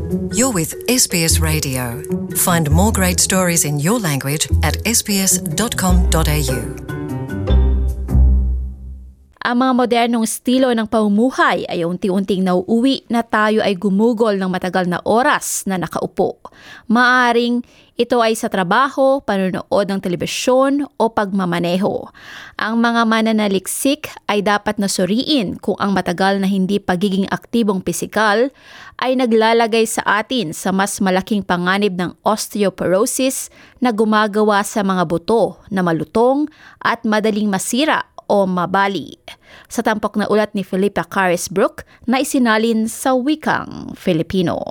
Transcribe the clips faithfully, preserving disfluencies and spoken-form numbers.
You're with S B S Radio. Find more great stories in your language at s b s dot com dot a u. Ang mga modernong estilo ng pamumuhay ay unti-unting nauuwi na tayo ay gumugol ng matagal na oras na nakaupo. Maaring ito ay sa trabaho, panonood ng telebisyon o pagmamaneho. Ang mga mananaliksik ay dapat nasuriin kung ang matagal na hindi pagiging aktibong pisikal ay naglalagay sa atin sa mas malaking panganib ng osteoporosis na gumagawa sa mga buto na malutong at madaling masira o mabali. Sa tampok na ulat ni Philippa Carisbrook na isinalin sa wikang Filipino.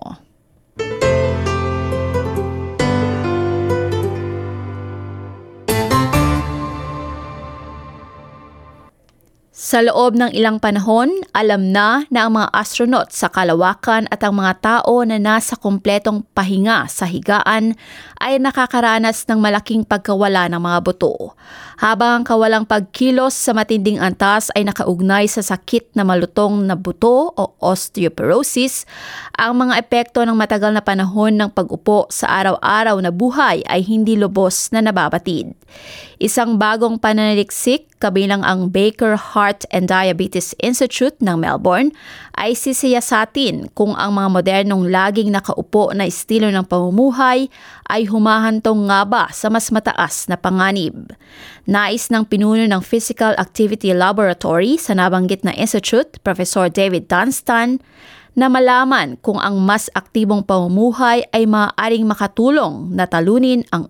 Sa loob ng ilang panahon, alam na na ang mga astronaut sa kalawakan at ang mga tao na nasa kumpletong pahinga sa higaan ay nakakaranas ng malaking pagkawala ng mga buto. Habang ang kawalang pagkilos sa matinding antas ay nakaugnay sa sakit na malutong na buto o osteoporosis, ang mga epekto ng matagal na panahon ng pag-upo sa araw-araw na buhay ay hindi lubos na nababatid. Isang bagong pananaliksik kabilang ang Baker Heart and Diabetes Institute ng Melbourne ay sisiyasatin kung ang mga modernong laging nakaupo na estilo ng pamumuhay ay humahantong nga ba sa mas mataas na panganib. Nais ng pinuno ng Physical Activity Laboratory sa nabanggit na institute, Professor David Dunstan, na malaman kung ang mas aktibong pamumuhay ay maaaring makatulong na talunin ang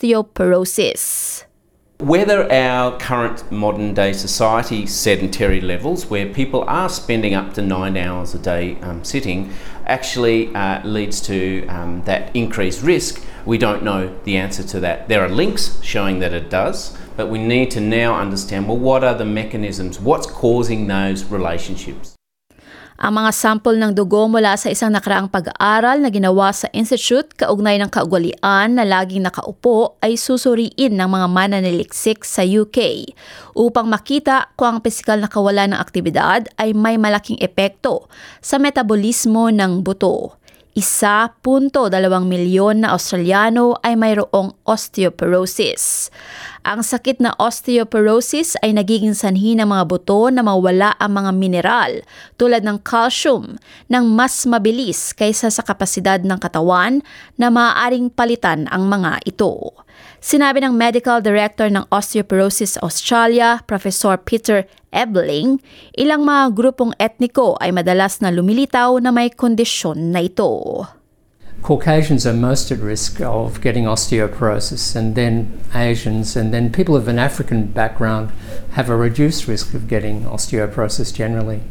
osteoporosis. Whether our current modern day society sedentary levels, where people are spending up to nine hours a day um, sitting, actually uh, leads to um, that increased risk, we don't know the answer to that. There are links showing that it does, but we need to now understand, well, what are the mechanisms? What's causing those relationships? Ang mga sample ng dugo mula sa isang nakaraang pag-aaral na ginawa sa Institute kaugnay ng kaugalian na laging nakaupo ay susuriin ng mga mananaliksik sa U K upang makita kung ang pisikal na kawalan ng aktibidad ay may malaking epekto sa metabolismo ng buto. Isa punto dalawang milyon na Australiano ay mayroong osteoporosis. Ang sakit na osteoporosis ay nagiging sanhi ng mga buto na mawala ang mga mineral tulad ng calcium nang mas mabilis kaysa sa kapasidad ng katawan na maaaring palitan ang mga ito. Sinabi ng Medical Director ng Osteoporosis Australia, Professor Peter Ebling, ilang mga grupong etniko ay madalas na lumilitaw na may kondisyon na ito. Caucasians are most at risk of getting osteoporosis, and then Asians, and then people of an African background have a reduced risk of getting osteoporosis generally.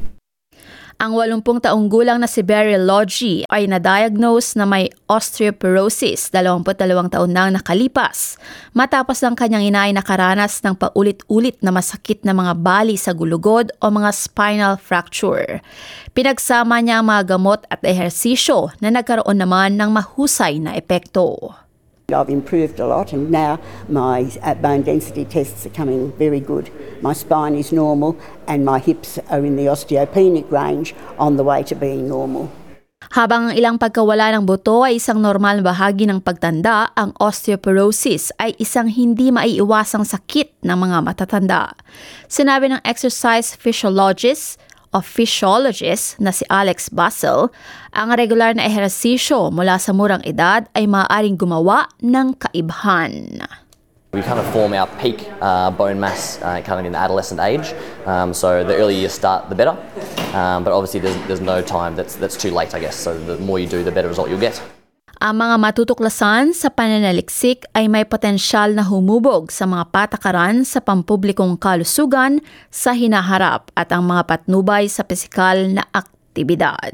Ang walumpung taong gulang na si Beryl Logie ay na-diagnose na may osteoporosis dalawamput dalawang taon nang nakalipas matapos ang kanyang ina ay nakaranas ng paulit-ulit na masakit na mga bali sa gulugod o mga spinal fracture. Pinagsama niya ang mga gamot at ehersisyo na nagkaroon naman ng mahusay na epekto. I've improved a lot and now my uh, bone density tests are coming very good. My spine is normal and my hips are in the osteopenic range on the way to being normal. Habang ang ilang pagkawala ng buto ay isang normal na bahagi ng pagtanda, ang osteoporosis ay isang hindi maiiwasang sakit ng mga matatanda. Sinabi ng exercise physiologist o physiologist na si Alex Bassel, ang regular na ehersisyo mula sa murang edad ay maaaring gumawa ng kaibhan. We kind of form our peak uh, bone mass uh, kind of in the adolescent age, um, so the earlier you start, the better. Um, but obviously, there's there's no time that's that's too late, I guess. So the more you do, the better result you'll get. Ang mga matutuklasan sa pananaliksik ay may potensyal na humubog sa mga patakaran sa pampublikong kalusugan sa hinaharap at ang mga patnubay sa pisikal na aktibidad.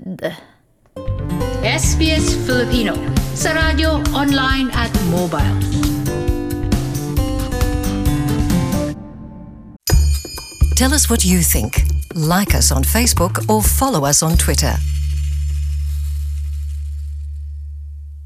S B S Filipino sa radyo, online at mobile. Tell us what you think. Like us on Facebook or follow us on Twitter.